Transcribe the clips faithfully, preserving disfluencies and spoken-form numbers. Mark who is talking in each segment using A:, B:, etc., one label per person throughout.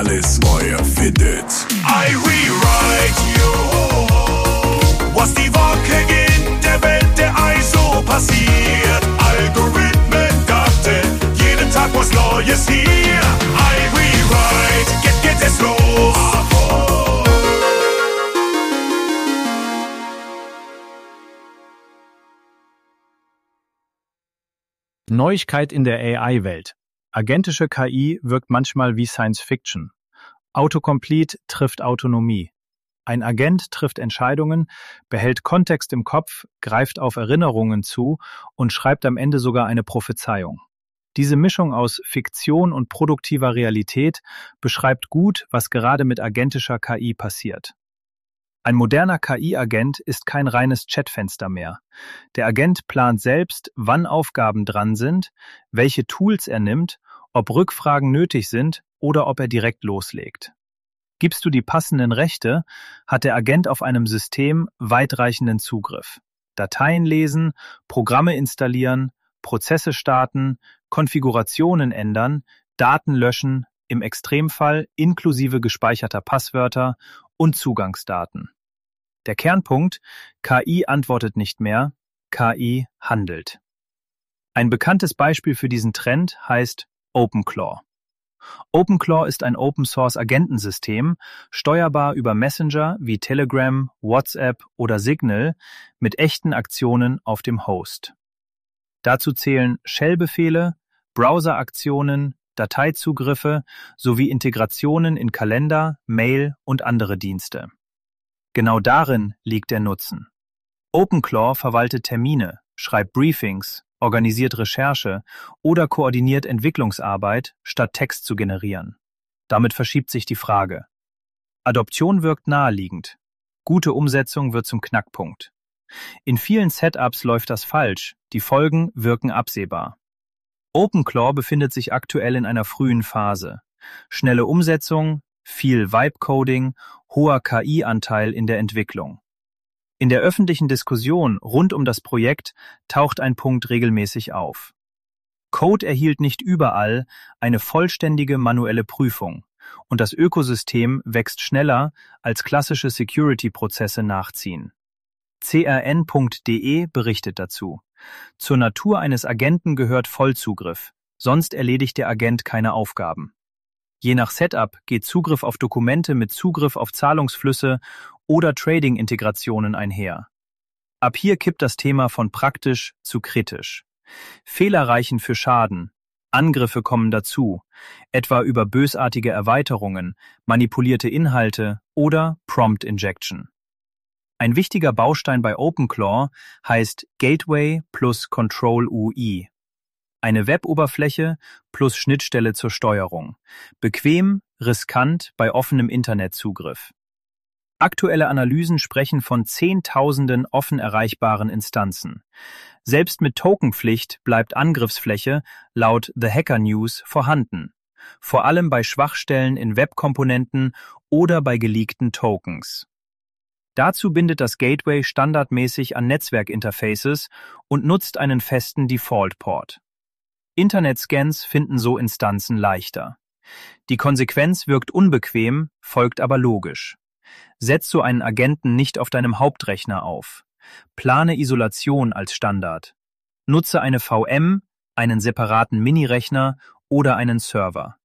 A: alles neu erfindet. I rewrite you, was die Woche in der Welt der I S O passiert. Algorithmen, Daten, jeden Tag was Neues hier. I rewrite, jetzt geht es los.
B: Neuigkeit in der A I-Welt. Agentische K I wirkt manchmal wie Science Fiction. Autocomplete trifft Autonomie. Ein Agent trifft Entscheidungen, behält Kontext im Kopf, greift auf Erinnerungen zu und schreibt am Ende sogar eine Prophezeiung. Diese Mischung aus Fiktion und produktiver Realität beschreibt gut, was gerade mit agentischer K I passiert. Ein moderner K I-Agent ist kein reines Chatfenster mehr. Der Agent plant selbst, wann Aufgaben dran sind, welche Tools er nimmt, ob Rückfragen nötig sind oder ob er direkt loslegt. Gibst du die passenden Rechte, hat der Agent auf einem System weitreichenden Zugriff. Dateien lesen, Programme installieren, Prozesse starten, Konfigurationen ändern, Daten löschen, im Extremfall inklusive gespeicherter Passwörter und Zugangsdaten. Der Kernpunkt: K I antwortet nicht mehr, K I handelt. Ein bekanntes Beispiel für diesen Trend heißt OpenClaw. OpenClaw ist ein Open-Source-Agentensystem, steuerbar über Messenger wie Telegram, WhatsApp oder Signal mit echten Aktionen auf dem Host. Dazu zählen Shell-Befehle, Browser-Aktionen, Dateizugriffe sowie Integrationen in Kalender, Mail und andere Dienste. Genau darin liegt der Nutzen. OpenClaw verwaltet Termine, schreibt Briefings, organisiert Recherche oder koordiniert Entwicklungsarbeit, statt Text zu generieren. Damit verschiebt sich die Frage. Adoption wirkt naheliegend. Gute Umsetzung wird zum Knackpunkt. In vielen Setups läuft das falsch, die Folgen wirken absehbar. OpenClaw befindet sich aktuell in einer frühen Phase. Schnelle Umsetzung, viel Vibe-Coding, hoher K I-Anteil in der Entwicklung. In der öffentlichen Diskussion rund um das Projekt taucht ein Punkt regelmäßig auf. Code erhielt nicht überall eine vollständige manuelle Prüfung und das Ökosystem wächst schneller, als klassische Security-Prozesse nachziehen. C R N Punkt de berichtet dazu. Zur Natur eines Agenten gehört Vollzugriff, sonst erledigt der Agent keine Aufgaben. Je nach Setup geht Zugriff auf Dokumente mit Zugriff auf Zahlungsflüsse oder Trading-Integrationen einher. Ab hier kippt das Thema von praktisch zu kritisch. Fehler reichen für Schaden, Angriffe kommen dazu, etwa über bösartige Erweiterungen, manipulierte Inhalte oder Prompt Injection. Ein wichtiger Baustein bei OpenClaw heißt Gateway plus Control U I. Eine Web-Oberfläche plus Schnittstelle zur Steuerung. Bequem, riskant bei offenem Internetzugriff. Aktuelle Analysen sprechen von Zehntausenden offen erreichbaren Instanzen. Selbst mit Tokenpflicht bleibt Angriffsfläche laut The Hacker News vorhanden. Vor allem bei Schwachstellen in Webkomponenten oder bei geleakten Tokens. Dazu bindet das Gateway standardmäßig an Netzwerkinterfaces und nutzt einen festen Default-Port. Internetscans finden so Instanzen leichter. Die Konsequenz wirkt unbequem, folgt aber logisch. Setz so einen Agenten nicht auf deinem Hauptrechner auf. Plane Isolation als Standard. Nutze eine V M, einen separaten Minirechner oder einen Server.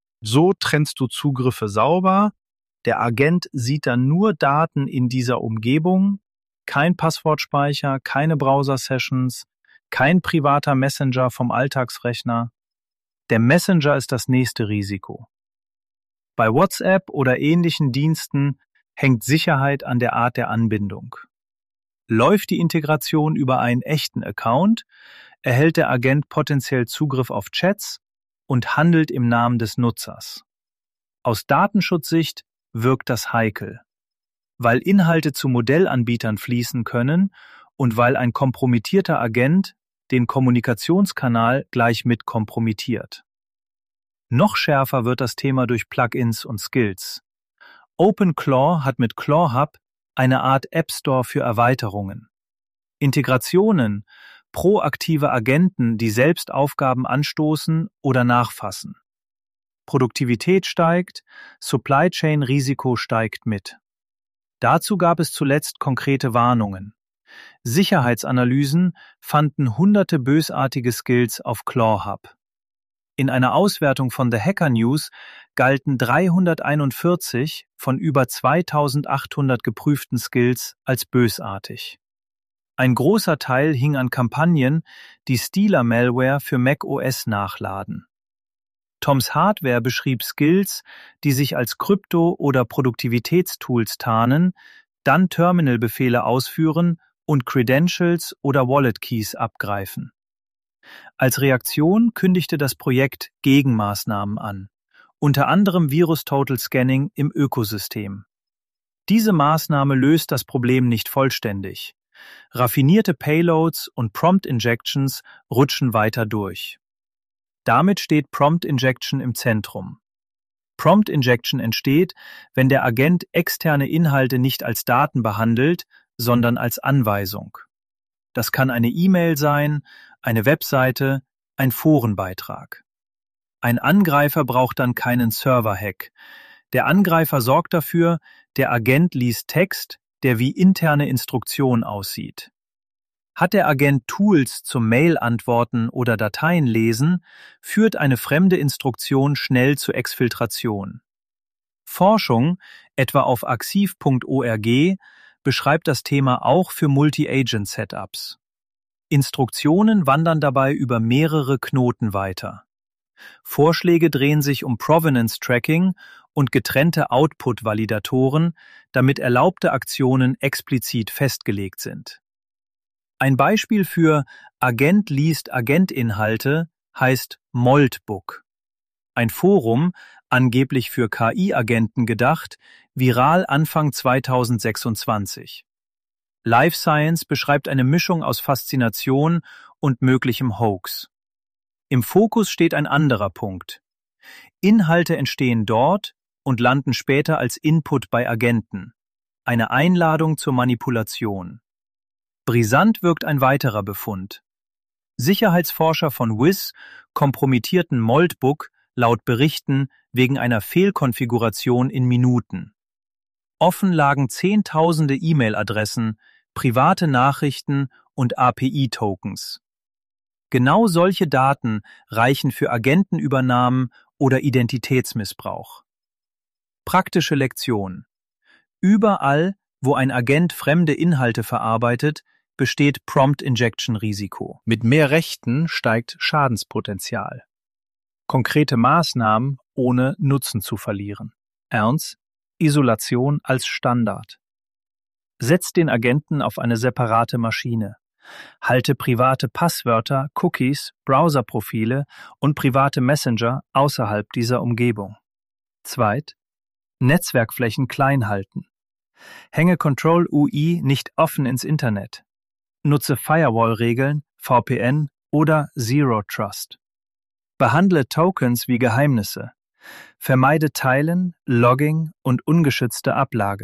C: So trennst du Zugriffe sauber. Der Agent sieht dann nur Daten in dieser Umgebung, kein Passwortspeicher, keine Browser-Sessions, kein privater Messenger vom Alltagsrechner. Der Messenger ist das nächste Risiko. Bei WhatsApp oder ähnlichen Diensten hängt Sicherheit an der Art der Anbindung. Läuft die Integration über einen echten Account, erhält der Agent potenziell Zugriff auf Chats und handelt im Namen des Nutzers. Aus Datenschutzsicht wirkt das heikel, weil Inhalte zu Modellanbietern fließen können und weil ein kompromittierter Agent den Kommunikationskanal gleich mit kompromittiert. Noch schärfer wird das Thema durch Plugins und Skills. OpenClaw hat mit ClawHub eine Art App Store für Erweiterungen. Integrationen, proaktive Agenten, die selbst Aufgaben anstoßen oder nachfassen.
B: Produktivität steigt, Supply Chain Risiko steigt mit. Dazu gab es zuletzt konkrete Warnungen. Sicherheitsanalysen fanden hunderte bösartige Skills auf ClawHub. In einer Auswertung von The Hacker News galten dreihunderteinundvierzig von über zweitausendachthundert geprüften Skills als bösartig. Ein großer Teil hing an Kampagnen, die Stealer-Malware für macOS nachladen. Toms Hardware beschrieb Skills, die sich als Krypto- oder Produktivitätstools tarnen, dann Terminalbefehle ausführen und Credentials oder Wallet Keys abgreifen. Als Reaktion kündigte das Projekt Gegenmaßnahmen an, unter anderem Virus-Total-Scanning im Ökosystem. Diese Maßnahme löst das Problem nicht vollständig. Raffinierte Payloads und Prompt-Injections rutschen weiter durch. Damit steht Prompt-Injection im Zentrum. Prompt-Injection entsteht, wenn der Agent externe Inhalte nicht als Daten behandelt, sondern als Anweisung. Das kann eine E-Mail sein, eine Webseite, ein Forenbeitrag. Ein Angreifer braucht dann keinen Server-Hack. Der Angreifer sorgt dafür, der Agent liest Text, der wie interne Instruktion aussieht. Hat der Agent Tools zum Mail-Antworten oder Dateien lesen, führt eine fremde Instruktion schnell zur Exfiltration. Forschung, etwa auf axiv punkt org, beschreibt das Thema auch für Multi-Agent-Setups. Instruktionen wandern dabei über mehrere Knoten weiter. Vorschläge drehen sich um Provenance-Tracking und getrennte Output-Validatoren, damit erlaubte Aktionen explizit festgelegt sind. Ein Beispiel für Agent liest Agentinhalte heißt Moldbook. Ein Forum, angeblich für K I-Agenten gedacht, viral Anfang zweitausendsechsundzwanzig. Life Science beschreibt eine Mischung aus Faszination und möglichem Hoax. Im Fokus steht ein anderer Punkt. Inhalte entstehen dort und landen später als Input bei Agenten. Eine Einladung zur Manipulation. Brisant wirkt ein weiterer Befund. Sicherheitsforscher von Wiz kompromittierten Moldbook laut Berichten wegen einer Fehlkonfiguration in Minuten. Offen lagen Zehntausende E-Mail-Adressen, private Nachrichten und A P I-Tokens. Genau solche Daten reichen für Agentenübernahmen oder Identitätsmissbrauch. Praktische Lektion. Überall, wo ein Agent fremde Inhalte verarbeitet, besteht Prompt-Injection-Risiko.
C: Mit mehr Rechten steigt Schadenspotenzial. Konkrete Maßnahmen ohne Nutzen zu verlieren. Ernst, Isolation als Standard. Setzt den Agenten auf eine separate Maschine. Halte private Passwörter, Cookies, Browserprofile und private Messenger außerhalb dieser Umgebung. Zweit, Netzwerkflächen klein halten. Hänge Control-U I nicht offen ins Internet. Nutze Firewall-Regeln, V P N oder Zero Trust. Behandle Tokens wie Geheimnisse. Vermeide Teilen, Logging und ungeschützte Ablage.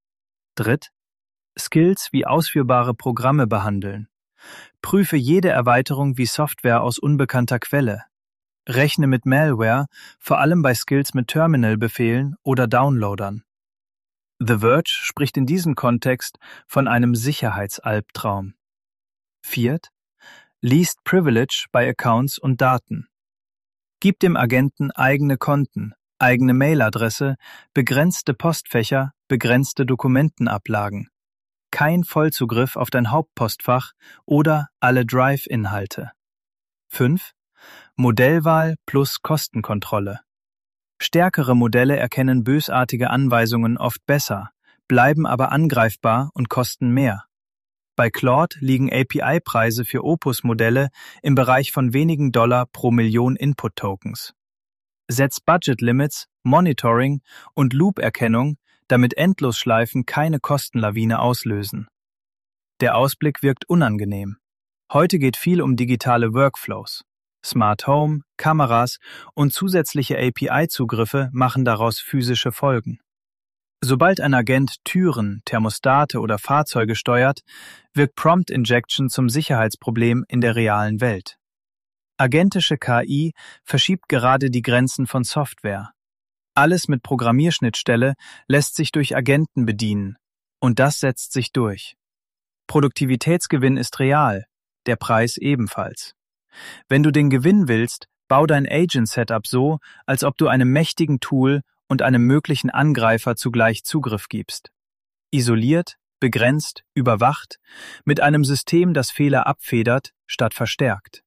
C: Dritt. Skills wie ausführbare Programme behandeln. Prüfe jede Erweiterung wie Software aus unbekannter Quelle. Rechne mit Malware, vor allem bei Skills mit Terminal-Befehlen oder Downloadern. The Verge spricht in diesem Kontext von einem Sicherheitsalbtraum. Viert. Least Privilege bei Accounts und Daten. Gib dem Agenten eigene Konten, eigene Mailadresse, begrenzte Postfächer, begrenzte Dokumentenablagen. Kein Vollzugriff auf dein Hauptpostfach oder alle Drive-Inhalte. Fünf. Modellwahl plus Kostenkontrolle. Stärkere Modelle erkennen bösartige Anweisungen oft besser, bleiben aber angreifbar und kosten mehr. Bei Claude liegen A P I-Preise für Opus-Modelle im Bereich von wenigen Dollar pro Million Input-Tokens. Setz Budget-Limits, Monitoring und Loop-Erkennung, damit Endlosschleifen keine Kostenlawine auslösen. Der Ausblick wirkt unangenehm. Heute geht viel um digitale Workflows. Smart Home, Kameras und zusätzliche A P I-Zugriffe machen daraus physische Folgen. Sobald ein Agent Türen, Thermostate oder Fahrzeuge steuert, wirkt Prompt Injection zum Sicherheitsproblem in der realen Welt.
B: Agentische K I verschiebt gerade die Grenzen von Software. Alles mit Programmierschnittstelle lässt sich durch Agenten bedienen, und das setzt sich durch. Produktivitätsgewinn ist real, der Preis ebenfalls. Wenn du den Gewinn willst, bau dein Agent-Setup so, als ob du einem mächtigen Tool und einem möglichen Angreifer zugleich Zugriff gibst. Isoliert, begrenzt, überwacht, mit einem System, das Fehler abfedert, statt verstärkt.